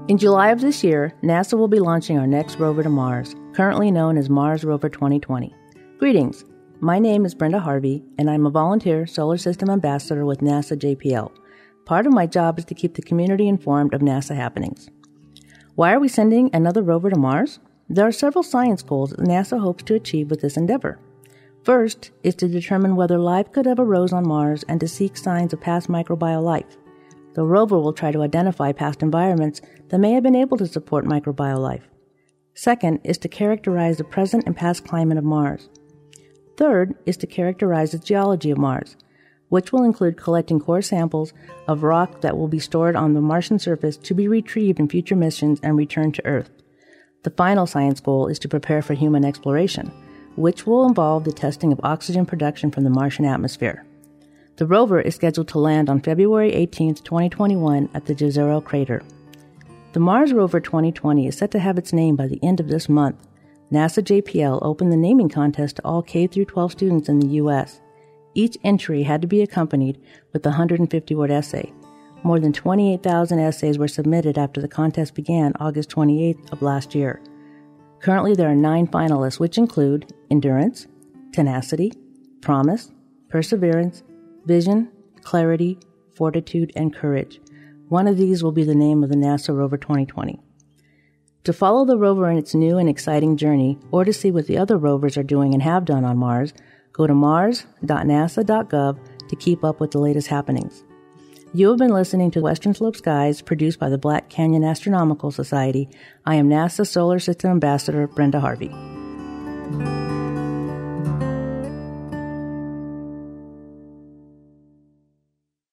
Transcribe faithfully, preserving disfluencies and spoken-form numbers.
In July of this year, NASA will be launching our next rover to Mars, currently known as Mars Rover twenty twenty. Greetings. My name is Brenda Harvey, and I'm a volunteer Solar System Ambassador with NASA J P L. Part of my job is to keep the community informed of NASA happenings. Why are we sending another rover to Mars? There are several science goals that NASA hopes to achieve with this endeavor. First is to determine whether life could have arose on Mars and to seek signs of past microbial life. The rover will try to identify past environments that may have been able to support microbial life. Second is to characterize the present and past climate of Mars. Third is to characterize the geology of Mars, which will include collecting core samples of rock that will be stored on the Martian surface to be retrieved in future missions and returned to Earth. The final science goal is to prepare for human exploration, which will involve the testing of oxygen production from the Martian atmosphere. The rover is scheduled to land on February eighteenth, twenty twenty-one at the Jezero crater. The Mars Rover twenty twenty is set to have its name by the end of this month. NASA J P L opened the naming contest to all K through twelve students in the U S Each entry had to be accompanied with a one hundred fifty word essay. More than twenty-eight thousand essays were submitted after the contest began August twenty-eighth of last year. Currently, there are nine finalists, which include endurance, tenacity, promise, perseverance, vision, clarity, fortitude, and courage. One of these will be the name of the NASA Rover twenty twenty. To follow the rover in its new and exciting journey, or to see what the other rovers are doing and have done on Mars, go to mars dot nasa dot gov to keep up with the latest happenings. You have been listening to Western Slope Skies, produced by the Black Canyon Astronomical Society. I am NASA Solar System Ambassador Brenda Harvey.